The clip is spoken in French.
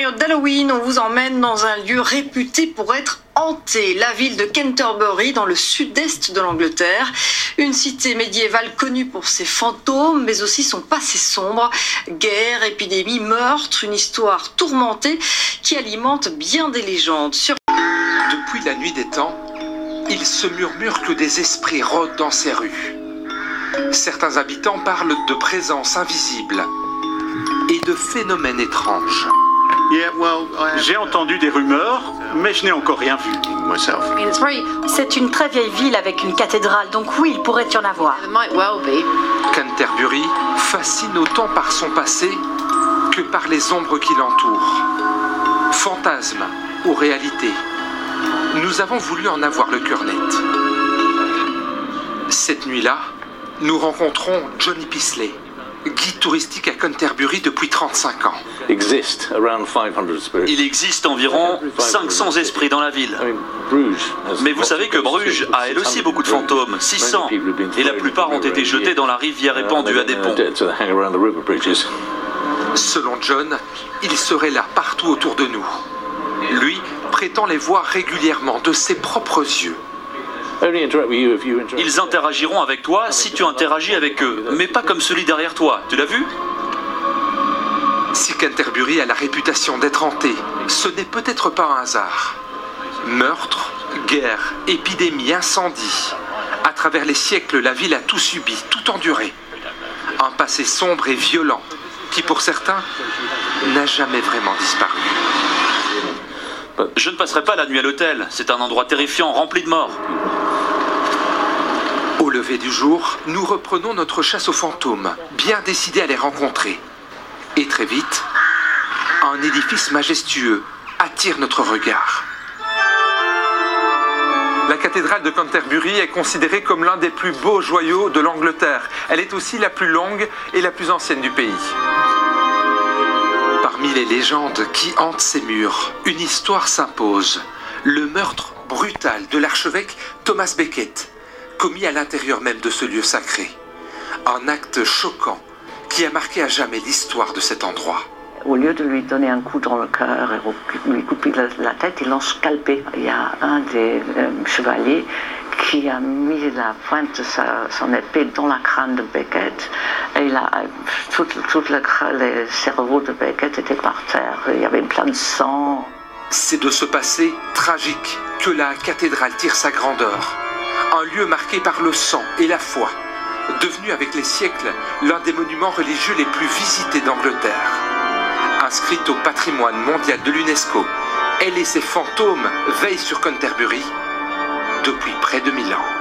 période d'Halloween, on vous emmène dans un lieu réputé pour être hanté, la ville de Canterbury dans le sud-est de l'Angleterre. Une cité médiévale connue pour ses fantômes, mais aussi son passé sombre. Guerre, épidémie, meurtre, une histoire tourmentée qui alimente bien des légendes. Depuis la nuit des temps, il se murmure que des esprits rôdent dans ces rues. Certains habitants parlent de présences invisibles et de phénomènes étranges. J'ai entendu des rumeurs, mais je n'ai encore rien vu. C'est une très vieille ville avec une cathédrale, donc oui, il pourrait y en avoir. Canterbury fascine autant par son passé que par les ombres qui l'entourent. Fantasme ou réalité, nous avons voulu en avoir le cœur net. Cette nuit-là, nous rencontrons Johnny Peasley, guide touristique à Canterbury depuis 35 ans. Il existe environ 500 esprits dans la ville. Mais vous savez que Bruges a elle aussi beaucoup de fantômes, 600, et la plupart ont été jetés dans la rivière épandue à des ponts. Selon John, ils seraient là partout autour de nous. Lui prétend les voir régulièrement de ses propres yeux. Ils interagiront avec toi si tu interagis avec eux, mais pas comme celui derrière toi. Tu l'as vu? Si Canterbury a la réputation d'être hanté, ce n'est peut-être pas un hasard. Meurtres, guerres, épidémies, incendies. À travers les siècles, la ville a tout subi, tout enduré. Un passé sombre et violent, qui pour certains, n'a jamais vraiment disparu. Je ne passerai pas la nuit à l'hôtel. C'est un endroit terrifiant, rempli de morts. Au lever du jour, nous reprenons notre chasse aux fantômes, bien décidés à les rencontrer. Et très vite, un édifice majestueux attire notre regard. La cathédrale de Canterbury est considérée comme l'un des plus beaux joyaux de l'Angleterre. Elle est aussi la plus longue et la plus ancienne du pays. Parmi les légendes qui hantent ces murs, une histoire s'impose. Le meurtre brutal de l'archevêque Thomas Becket, commis à l'intérieur même de ce lieu sacré. Un acte choquant qui a marqué à jamais l'histoire de cet endroit. Au lieu de lui donner un coup dans le cœur et lui couper la tête, ils l'ont scalpé. Il y a un des chevaliers qui a mis la pointe de son épée dans la crâne de Becket. Et tout le cerveau de Becket était par terre. Il y avait plein de sang. C'est de ce passé tragique que la cathédrale tire sa grandeur. Un lieu marqué par le sang et la foi, devenu avec les siècles l'un des monuments religieux les plus visités d'Angleterre. Inscrite au patrimoine mondial de l'UNESCO, elle et ses fantômes veillent sur Canterbury depuis près de 1000 ans.